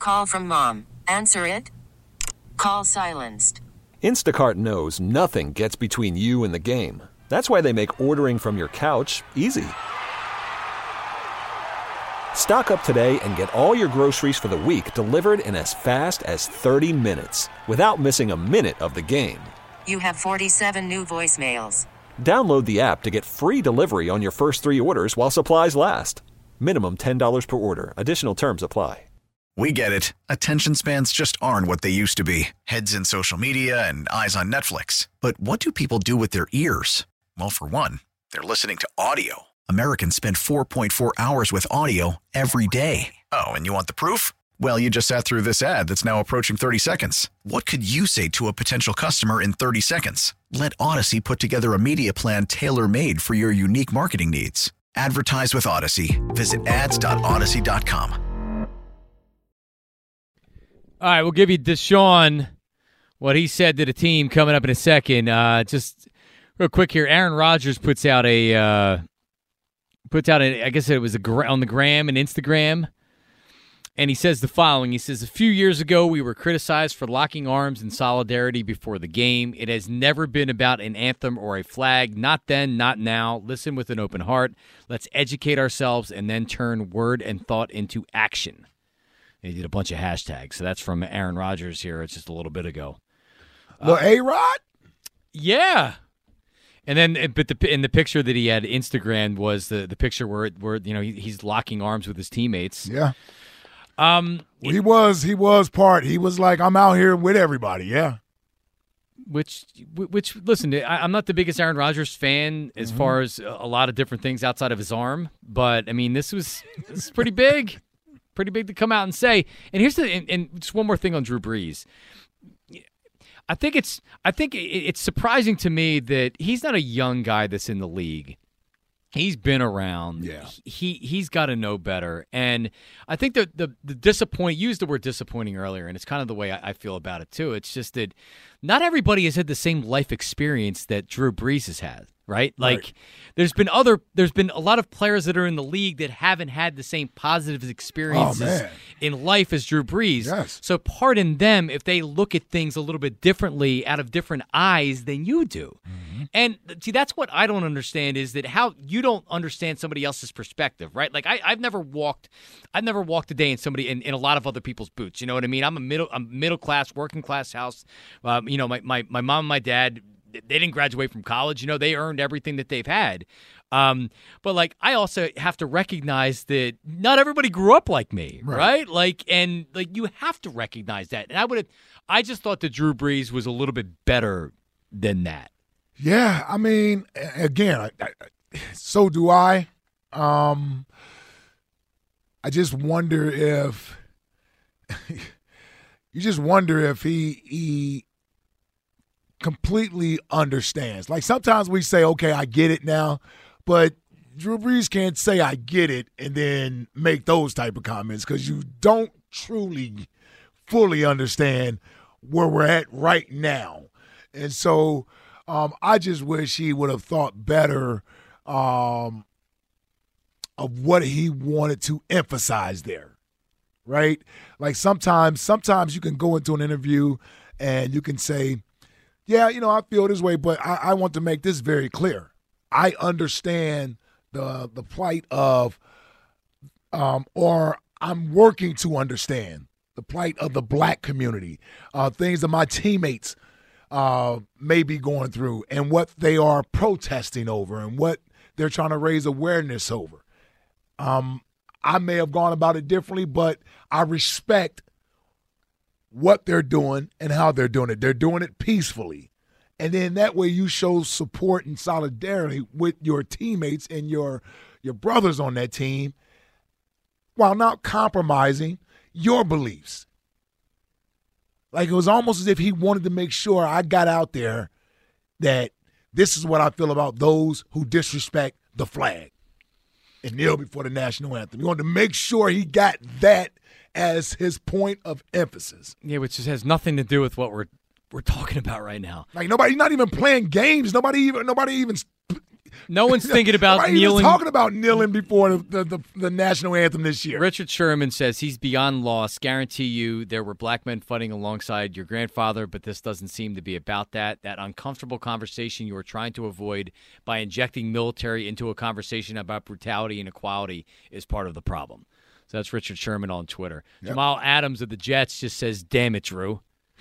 Call from mom. Answer it. Call silenced. Instacart knows nothing gets between you and the game. That's why they make ordering from your couch easy. Stock up today and get all your groceries for the week delivered in as fast as 30 minutes without missing a minute of the game. You have 47 new voicemails. Download the app to get free delivery on your first 3 orders while supplies last. Minimum $10 per order. Additional terms apply. We get it. Attention spans just aren't what they used to be. Heads in social media and eyes on Netflix. But what do people do with their ears? Well, for one, they're listening to audio. Americans spend 4.4 hours with audio every day. Oh, and you want the proof? Well, you just sat through this ad that's now approaching 30 seconds. What could you say to a potential customer in 30 seconds? Let Odyssey put together a media plan tailor-made for your unique marketing needs. Advertise with Odyssey. Visit ads.odyssey.com. All right, we'll give you Deshaun, what he said to the team coming up in a second. Just real quick here, Aaron Rodgers puts out I guess it was on the gram and Instagram, and he says the following. He says, a few years ago, we were criticized for locking arms in solidarity before the game. It has never been about an anthem or a flag. Not then, not now. Listen with an open heart. Let's educate ourselves and then turn word and thought into action. He did a bunch of hashtags. So that's from Aaron Rodgers here. It's just a little bit ago. Well, A-Rod? Yeah. And then, but in the picture that he had Instagram was the picture where he's locking arms with his teammates. Yeah. He was like, I'm out here with everybody. Yeah. Which listen, I'm not the biggest Aaron Rodgers fan as far as a lot of different things outside of his arm, but I mean, this is pretty big. Pretty big to come out and say. And here's and just one more thing on Drew Brees. I think it's surprising to me that he's not a young guy that's in the league. He's been around. Yeah. He's got to know better. And I think the disappointing, used the word disappointing earlier, and it's kind of the way I feel about it too. It's just that not everybody has had the same life experience that Drew Brees has had. Right? Like there's been a lot of players that are in the league that haven't had the same positive experiences in life as Drew Brees. Yes. So pardon them if they look at things a little bit differently out of different eyes than you do. Mm-hmm. And see, that's what I don't understand is that how you don't understand somebody else's perspective, right? Like I've never walked a day in somebody in a lot of other people's boots. You know what I mean? I'm a middle class, working class house. My mom and my dad, they didn't graduate from college. You know, they earned everything that they've had. But, like, I also have to recognize that not everybody grew up like me, right? Like, and, like, you have to recognize that. And I just thought that Drew Brees was a little bit better than that. Yeah, I mean, again, so do I. I just wonder if he completely understands. Like sometimes we say, okay, I get it now, but Drew Brees can't say I get it and then make those type of comments because you don't truly fully understand where we're at right now. And so I just wish he would have thought better of what he wanted to emphasize there, right? Like sometimes you can go into an interview and you can say, yeah, you know, I feel this way, but I want to make this very clear. I understand the plight of, or I'm working to understand the plight of the black community, things that my teammates may be going through and what they are protesting over and what they're trying to raise awareness over. I may have gone about it differently, but I respect what they're doing and how they're doing it. They're doing it peacefully. And then that way you show support and solidarity with your teammates and your brothers on that team while not compromising your beliefs. Like it was almost as if he wanted to make sure I got out there that this is what I feel about those who disrespect the flag and kneel before the national anthem. He wanted to make sure he got that as his point of emphasis. Yeah, which just has nothing to do with what we're talking about right now. Like nobody's not even playing games. Nobody even No one's thinking about Nobody kneeling. was talking about kneeling before the national anthem this year. Richard Sherman says he's beyond loss. Guarantee you there were black men fighting alongside your grandfather, but this doesn't seem to be about that. That uncomfortable conversation you are trying to avoid by injecting military into a conversation about brutality and equality is part of the problem. So that's Richard Sherman on Twitter. Yep. Jamal Adams of the Jets just says, damn it, Drew.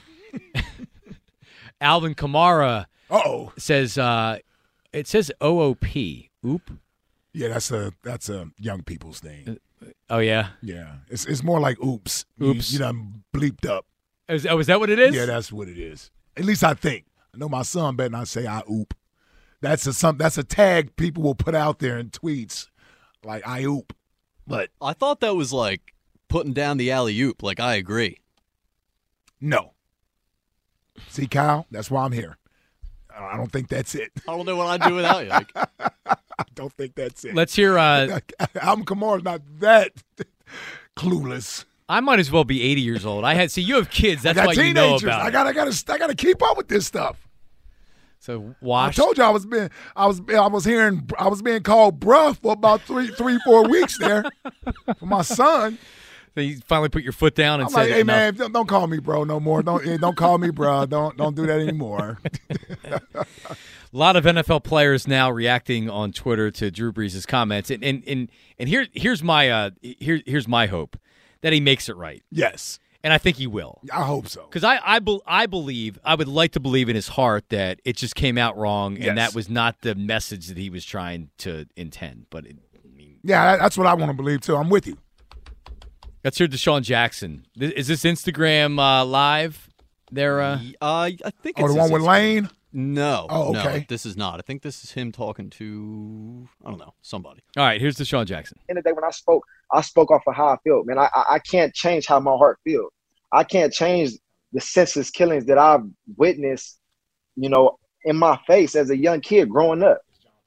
Alvin Kamara says, it says OOP. Oop. Yeah, that's a young people's thing. Oh, yeah? Yeah. It's more like oops. Oops. You done bleeped up. Is that what it is? Yeah, that's what it is. At least I think. I know my son better not say I oop. That's a tag people will put out there in tweets, like I oop. But I thought that was like putting down the alley-oop. Like, I agree. No. See, Kyle, that's why I'm here. I don't think that's it. I don't know what I'd do without you. Like, I don't think that's it. Let's hear. Alvin Kamara's not that clueless. I might as well be 80 years old. You have kids. That's why you know about it. I gotta keep up with this stuff. So wash. I told you I was being called bruh for about 4 weeks there for my son. So you finally put your foot down and I'm said, like, "Hey man, don't call me bro no more. Don't call me bro. Don't do that anymore." A lot of NFL players now reacting on Twitter to Drew Brees' comments, and here's my hope that he makes it right. Yes. And I think he will. I hope so. Because I would like to believe in his heart that it just came out wrong, and that was not the message that he was trying to intend. But that's what I want to believe too. I'm with you. Let's hear Deshaun Jackson. Is this Instagram live? There. I think it's the one with Lane. No. Oh, okay. No, this is not. I think this is him talking to, I don't know, somebody. All right, here's Deshaun Jackson. In the day when I spoke off of how I feel, man. I can't change how my heart feels. I can't change the senseless killings that I've witnessed, in my face as a young kid growing up.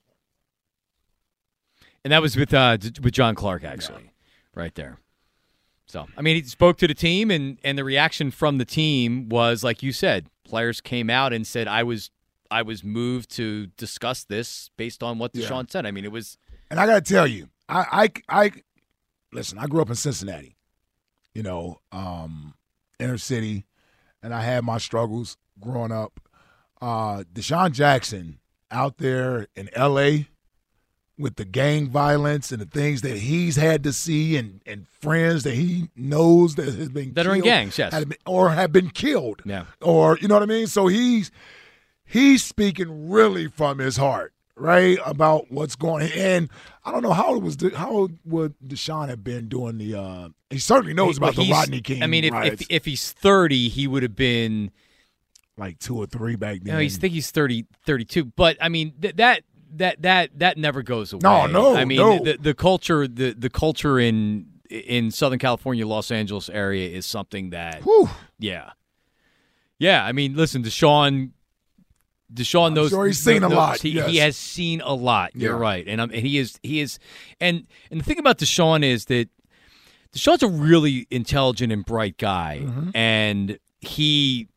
And that was with John Clark, actually, right there. So, I mean, he spoke to the team, and the reaction from the team was, like you said, players came out and said, I was moved to discuss this based on what Deshaun said. I mean, it was. And I got to tell you, I listen, I grew up in Cincinnati, inner city, and I had my struggles growing up. Deshaun Jackson out there in L.A., with the gang violence and the things that he's had to see and friends that he knows that has been that killed, are in gangs, yes, or have been killed, or you know what I mean. So he's speaking really from his heart, right, about what's going on. And I don't know how old would Deshaun have been doing the. He certainly knows about the Rodney King. I mean, riots. if he's 30, he would have been like 2 or 3 back then. No, I think he's 32. But I mean that never goes away. No. I mean the culture in Southern California, Los Angeles area is something that yeah. I mean, listen, Deshaun knows. Sure, he's seen a lot. He has seen a lot. You're right, and he is, and the thing about Deshaun is that Deshaun's a really intelligent and bright guy, and he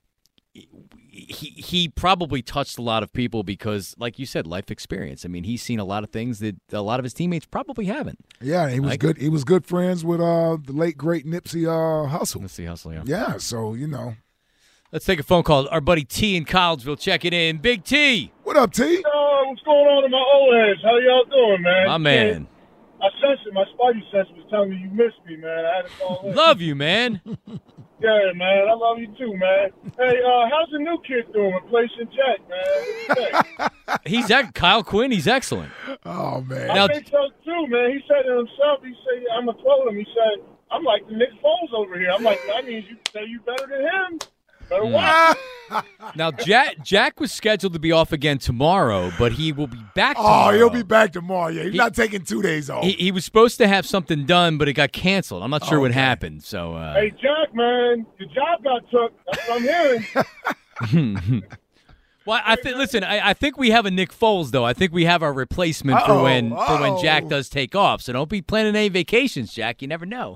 probably touched a lot of people because, like you said, life experience. I mean, he's seen a lot of things that a lot of his teammates probably haven't. Yeah, he was good. He was good friends with the late great Nipsey Hussle. Nipsey Hussle, yeah. Yeah, so Let's take a phone call. Our buddy T in Collegeville, check it in. Big T. What up, T? What's going on in my old heads? How y'all doing, man? My man. I sensed it. My spidey sense was telling me you missed me, man. I had to call in. Love you, man. Yeah, man. I love you too, man. Hey, how's the new kid doing? Replacing Jack, man. What do you think? Kyle Quinn. He's excellent. Oh, man. I think so too, man. He said it himself. He said, I'm going to quote him. He said, I'm like the Nick Foles over here. I'm like, that means you say you better than him. Better watch. Now, Jack was scheduled to be off again tomorrow, but he will be back tomorrow. Oh, he'll be back tomorrow. Yeah, he's not taking 2 days off. He was supposed to have something done, but it got canceled. I'm not sure what happened. So, hey, Jack, man, your job got took. That's what I'm hearing. Well, listen, I think we have a Nick Foles, though. I think we have our replacement for when Jack does take off. So don't be planning any vacations, Jack. You never know.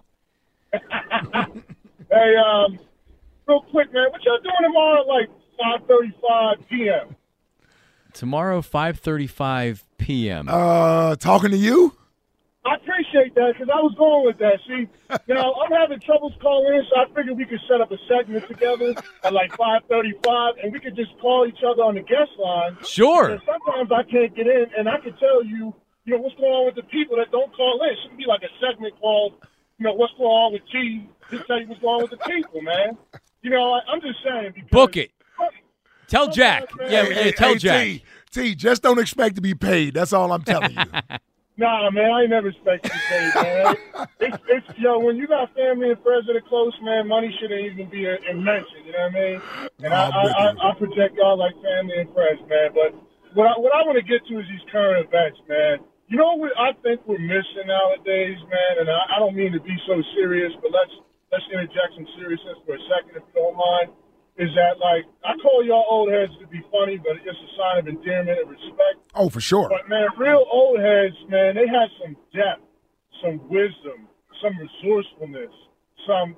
Hey, real quick, man, what y'all doing tomorrow at like 5:35 p.m.? Tomorrow, 5:35 p.m. Talking to you? I appreciate that because I was going with that. See, I'm having troubles calling in, so I figured we could set up a segment together at like 5:35, and we could just call each other on the guest line. Sure. And sometimes I can't get in, and I can tell you, what's going on with the people that don't call in. It should be like a segment called, what's going on with T. Just tell you what's going on with the people, man. I'm just saying. Because, Book it. Tell Jack. Tell Jack. T, just don't expect to be paid. That's all I'm telling you. Nah, man, I ain't never expected to pay, man. It's when you got family and friends that are close, man, money shouldn't even be mentioned, you know what I mean? And I project y'all like family and friends, man. But what I want to get to is these current events, man. You know what I think we're missing nowadays, man? And I don't mean to be so serious, but let's interject some seriousness for a second, if you don't mind. Is that, like, I call y'all old heads to be funny, but it's a sign of endearment and respect. Oh, for sure. But, man, real old heads, man, they had some depth, some wisdom, some resourcefulness, some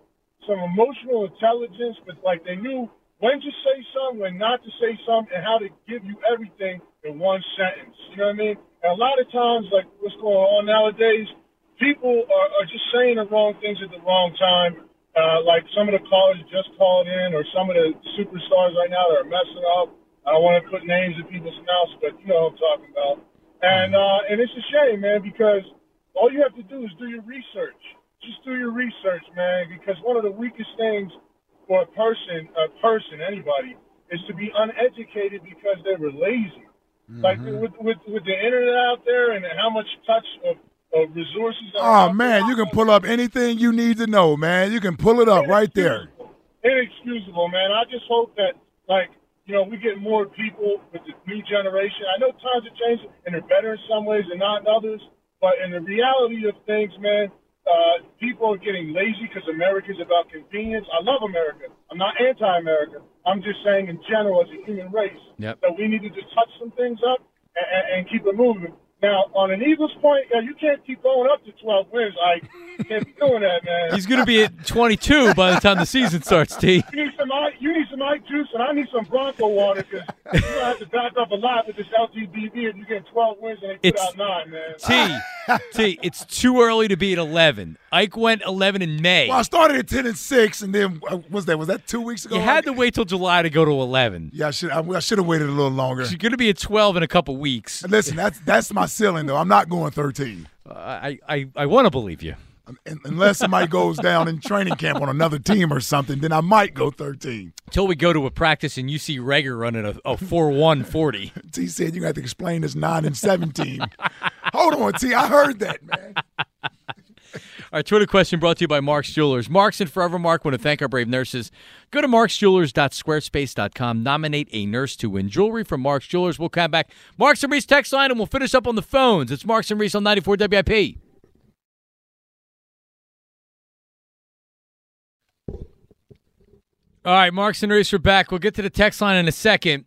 emotional intelligence, but, like, they knew when to say something, when not to say something, and how to give you everything in one sentence. You know what I mean? And a lot of times, like, what's going on nowadays, people are just saying the wrong things at the wrong time. Like some of the callers just called in, or some of the superstars right now that are messing up. I don't want to put names in people's mouths, but you know what I'm talking about. And it's a shame, man, because all you have to do is do your research. Just do your research, man, because one of the weakest things for a person, anybody, is to be uneducated because they were lazy. Mm-hmm. Like with the internet out there and how much touch of resources. Oh, man, you can pull up anything you need to know, man. You can pull it up right there. Inexcusable, man. I just hope that, like, we get more people with the new generation. I know times are changing, and they're better in some ways and not in others. But in the reality of things, man, people are getting lazy because America's about convenience. I love America. I'm not anti-America. I'm just saying in general as a human race that we need to just touch some things up and keep it moving. Now, on an Eagles point, you can't keep going up to 12 wins. You can't be doing that, man. He's going to be at 22 by the time the season starts, T. You need some Ike juice, and I need some Bronco water, because you're going to have to back up a lot with this LTBB if you get 12 wins and they put out 9, man. T, it's too early to be at 11. Ike went 11 in May. Well, I started at 10-6, and then was that 2 weeks ago? You had to wait till July to go to 11. Yeah, I should have waited a little longer. You're going to be at 12 in a couple weeks. Listen, that's my ceiling, though. I'm not going 13. I want to believe you. Unless somebody goes down in training camp on another team or something, then I might go 13. Till we go to a practice and you see Rager running a 4.1 40. T said you're going to have to explain this 9-7 team. Hold on, T. I heard that, man. Our Twitter question brought to you by Mark's Jewelers. Mark's and Forever Mark want to thank our brave nurses. Go to marksjewelers.squarespace.com. Nominate a nurse to win jewelry from Mark's Jewelers. We'll come back. Marks and Reese text line, and we'll finish up on the phones. It's Marks and Reese on 94 WIP. All right, Marks and Reese are back. We'll get to the text line in a second.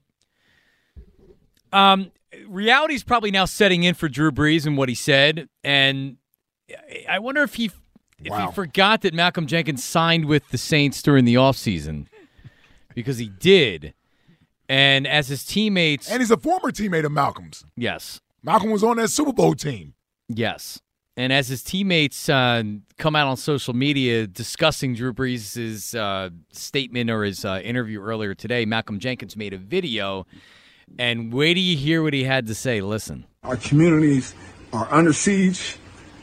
Reality's probably now setting in for Drew Brees and what he said, and I wonder if he forgot that Malcolm Jenkins signed with the Saints during the offseason, because he did. And as his teammates... And he's a former teammate of Malcolm's. Yes. Malcolm was on that Super Bowl team. Yes. And as his teammates come out on social media discussing Drew Brees' statement or his interview earlier today, Malcolm Jenkins made a video, and wait till you hear what he had to say. Listen. Our communities are under siege,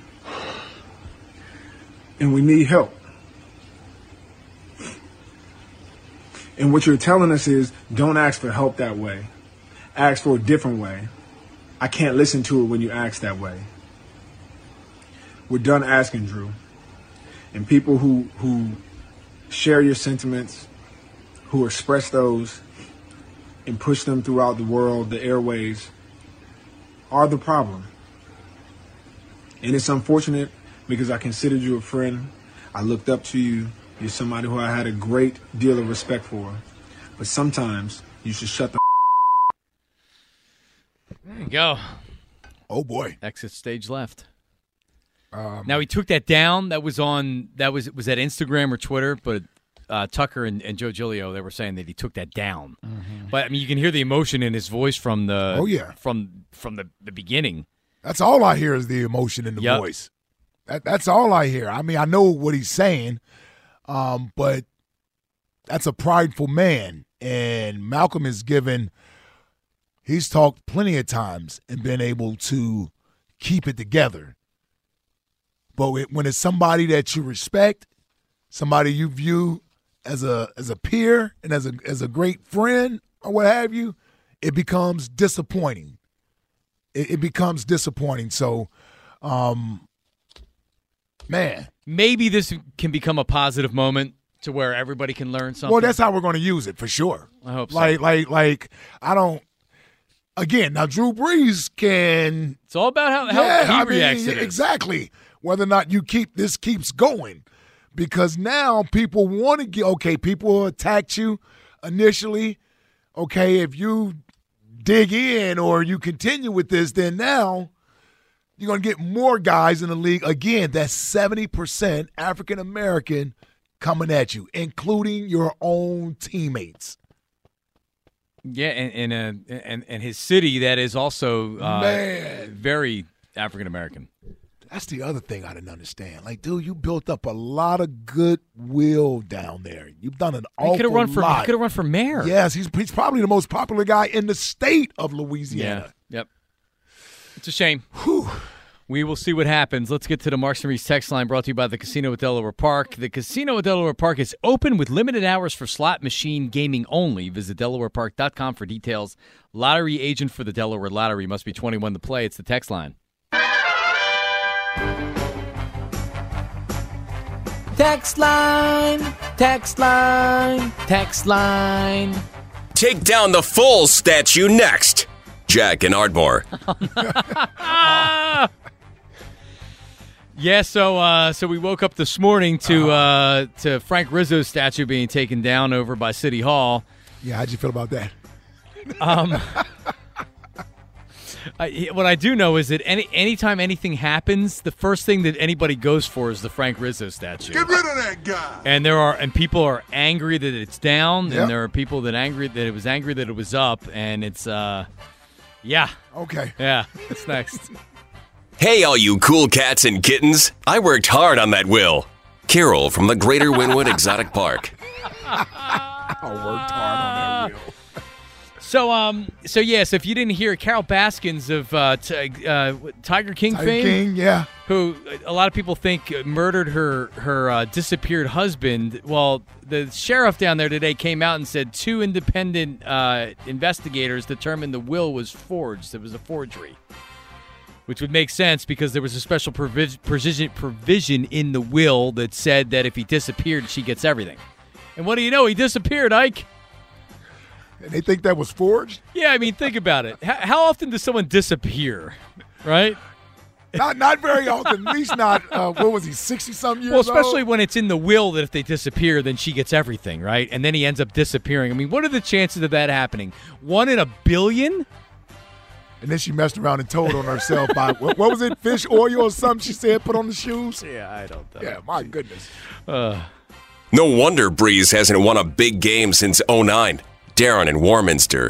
and we need help. And what you're telling us is, don't ask for help that way. Ask for a different way. I can't listen to it when you ask that way. We're done asking, Drew. And people who share your sentiments, who express those and push them throughout the world, the airways, are the problem. And it's unfortunate because I considered you a friend. I looked up to you. You're somebody who I had a great deal of respect for. But sometimes you should shut the There you go. Oh, boy. Exit stage left. Now he took that down. Was that Instagram or Twitter? But Tucker and Joe Giglio, they were saying that he took that down. But I mean, you can hear the emotion in his voice from the from the beginning. That's all I hear is the emotion in the voice. That's all I hear. I mean, I know what he's saying, but that's a prideful man. And Malcolm he's talked plenty of times and been able to keep it together. But when it's somebody that you respect, somebody you view as a peer and as a great friend or what have you, it becomes disappointing. It becomes disappointing. So, man. Maybe this can become a positive moment to where everybody can learn something. Well, that's how we're going to use it for sure. I hope so. Like I don't. Again, now Drew Brees can. It's all about how he reacts to this. Exactly. Whether or not this keeps going, because now people want to get. Okay, people attacked you initially. Okay, if you dig in or you continue with this, then now you're going to get more guys in the league. Again, that's 70% African American coming at you, including your own teammates. Yeah, and his city that is also very African American. That's the other thing I didn't understand. Like, dude, you built up a lot of goodwill down there. You've done an awful lot. He could have run for mayor. Yes, he's probably the most popular guy in the state of Louisiana. Yeah. Yep. It's a shame. Whew. We will see what happens. Let's get to the Marks and Reese text line brought to you by the Casino at Delaware Park. The Casino at Delaware Park is open with limited hours for slot machine gaming only. Visit DelawarePark.com for details. Lottery agent for the Delaware Lottery. Must be 21 to play. It's the text line. Text line, text line, text line. Take down the full statue next. Jack and Ardmore. Yeah, so we woke up this morning to Frank Rizzo's statue being taken down over by City Hall. Yeah, how'd you feel about that? What I do know is that anytime anything happens, the first thing that anybody goes for is the Frank Rizzo statue. Get rid of that guy. And people are angry that it's down, Yep. and there are people that it was up, and it's yeah. Okay. Yeah, what's next? Hey, all you cool cats and kittens. I worked hard on that will. Carol from the Greater Wynwood Exotic Park. I worked hard on that wheel. So if you didn't hear, Carol Baskins of Tiger King fame, who a lot of people think murdered her disappeared husband. Well, the sheriff down there today came out and said 2 independent investigators determined the will was forged. It was a forgery, which would make sense because there was a special provision in the will that said that if he disappeared, she gets everything. And what do you know? He disappeared, Ike. And they think that was forged? Yeah, I mean, think about it. How often does someone disappear, right? Not very often. At least not, what was he, 60-something years old? Well, especially old? when it's in the will that if they disappear, then she gets everything, right? And then he ends up disappearing. I mean, what are the chances of that happening? 1 in a billion? And then she messed around and told on herself by, what was it, fish oil or something she said put on the shoes? Yeah, I don't know. Yeah, my goodness. No wonder Breeze hasn't won a big game since 2009. Darren in Warminster.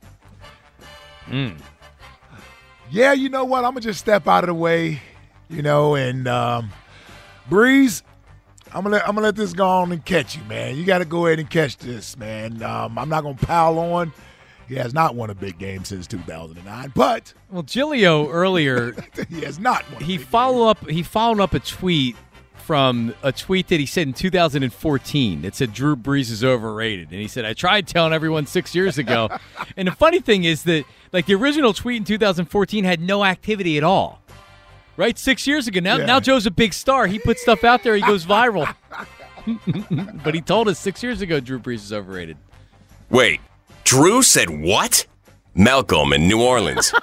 Yeah, you know what? I'm going to just step out of the way, and Breeze, I'm gonna let this go on and catch you, man. You got to go ahead and catch this, man. I'm not going to pile on. He has not won a big game since 2009, but Giglio earlier he has not won. He followed up a tweet from a tweet that he said in 2014 that said Drew Brees is overrated. And he said, I tried telling everyone 6 years ago. And the funny thing is that, like, the original tweet in 2014 had no activity at all. Right? 6 years ago. Now Joe's a big star. He puts stuff out there. He goes viral. But he told us 6 years ago Drew Brees is overrated. Wait, Drew said what? Malcolm in New Orleans.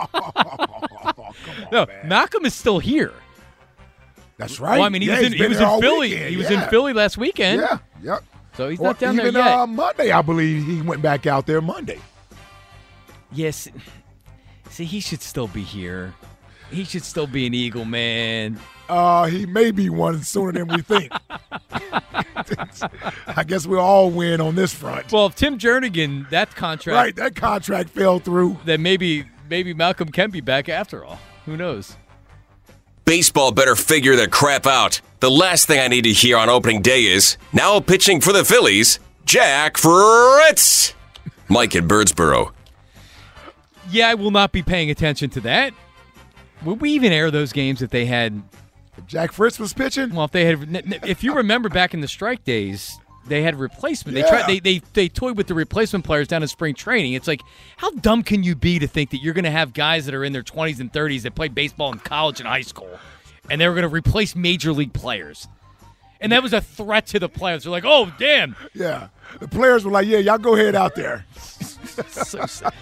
No, Malcolm is still here. That's right. Well, I mean, he was in Philly. Weekend. He was in Philly last weekend. Yeah, yep. So he's not down there yet. Even Monday, I believe he went back out there Monday. Yes. See, he should still be here. He should still be an Eagle, man. He may be one sooner than we think. I guess we'll all win on this front. Well, if Tim Jernigan, that contract. Right, that contract fell through. Then maybe Malcolm can be back after all. Who knows? Baseball better figure their crap out. The last thing I need to hear on opening day is, now pitching for the Phillies, Jack Fritz. Mike in Birdsboro. Yeah, I will not be paying attention to that. Would we even air those games if they had... Jack Fritz was pitching? Well, if you remember back in the strike days, they had replacement. Yeah. They toyed with the replacement players down in spring training. It's like, how dumb can you be to think that you're going to have guys that are in their 20s and 30s that played baseball in college and high school, and they were going to replace major league players? And that was a threat to the players. They're like, oh, damn. Yeah. The players were like, yeah, y'all go ahead out there. So sad.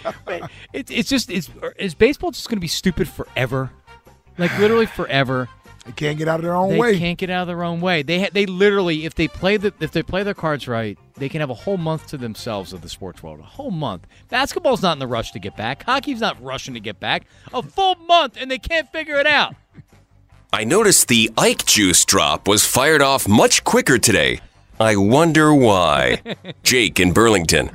Is baseball just going to be stupid forever? Like, literally forever. They can't get out of their own way. They can't get out of their own way. They literally, if they play their cards right, they can have a whole month to themselves of the sports world. A whole month. Basketball's not in the rush to get back. Hockey's not rushing to get back. A full month, and they can't figure it out. I noticed the Ike Juice drop was fired off much quicker today. I wonder why. Jake in Burlington.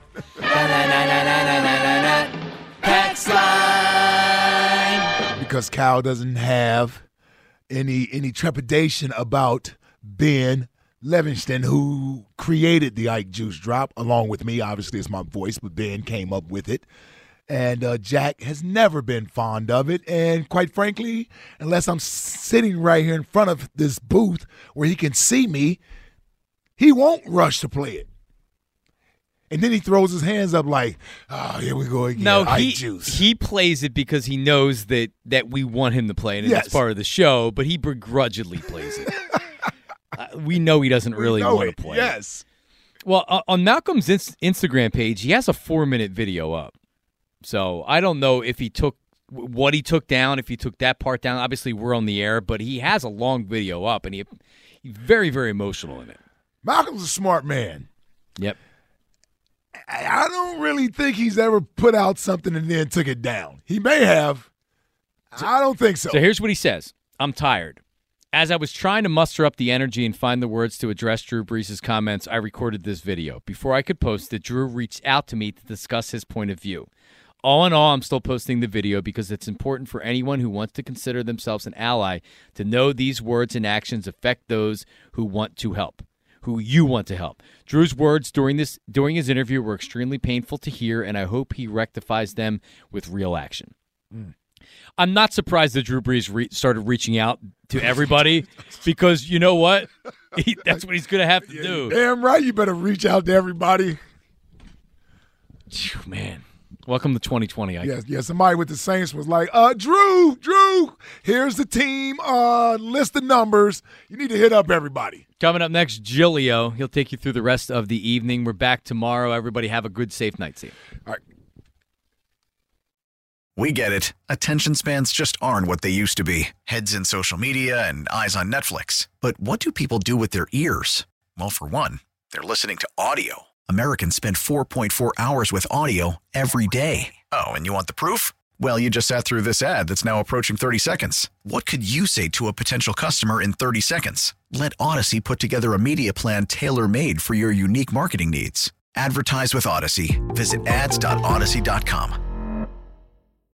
Because Kyle doesn't have any trepidation about Ben Levingston, who created the Ike Juice drop, along with me. Obviously, it's my voice, but Ben came up with it. And Jack has never been fond of it. And quite frankly, unless I'm sitting right here in front of this booth where he can see me, he won't rush to play it. And then he throws his hands up like, oh, here we go again. No, Ike Juice. He plays it because he knows that we want him to play it, and Yes. it's part of the show, but he begrudgingly plays it. We know he doesn't really want to play it. Yes. Well, on Malcolm's Instagram page, he has a 4-minute video up. So I don't know if he took what he took down, if he took that part down. Obviously, we're on the air, but he has a long video up, and he's very, very emotional in it. Malcolm's a smart man. Yep. I don't really think he's ever put out something and then took it down. He may have. I don't think so. So here's what he says. I'm tired. As I was trying to muster up the energy and find the words to address Drew Brees' comments, I recorded this video. Before I could post it, Drew reached out to me to discuss his point of view. All in all, I'm still posting the video because it's important for anyone who wants to consider themselves an ally to know these words and actions affect those who want to help, who you want to help. Drew's words during his interview were extremely painful to hear, and I hope he rectifies them with real action. I'm not surprised that Drew Brees started reaching out to everybody because you know what? That's what he's going to have to do. Damn right, you better reach out to everybody. Man. Welcome to 2020. Yeah, somebody with the Saints was like, Drew, here's the team list of numbers. You need to hit up everybody. Coming up next, Giglio. He'll take you through the rest of the evening. We're back tomorrow. Everybody have a good, safe night. See you. All right. We get it. Attention spans just aren't what they used to be. Heads in social media and eyes on Netflix. But what do people do with their ears? Well, for one, they're listening to audio. Americans spend 4.4 hours with audio every day. Oh, and you want the proof? Well, you just sat through this ad that's now approaching 30 seconds. What could you say to a potential customer in 30 seconds? Let Odyssey put together a media plan tailor-made for your unique marketing needs. Advertise with Odyssey. Visit ads.odyssey.com.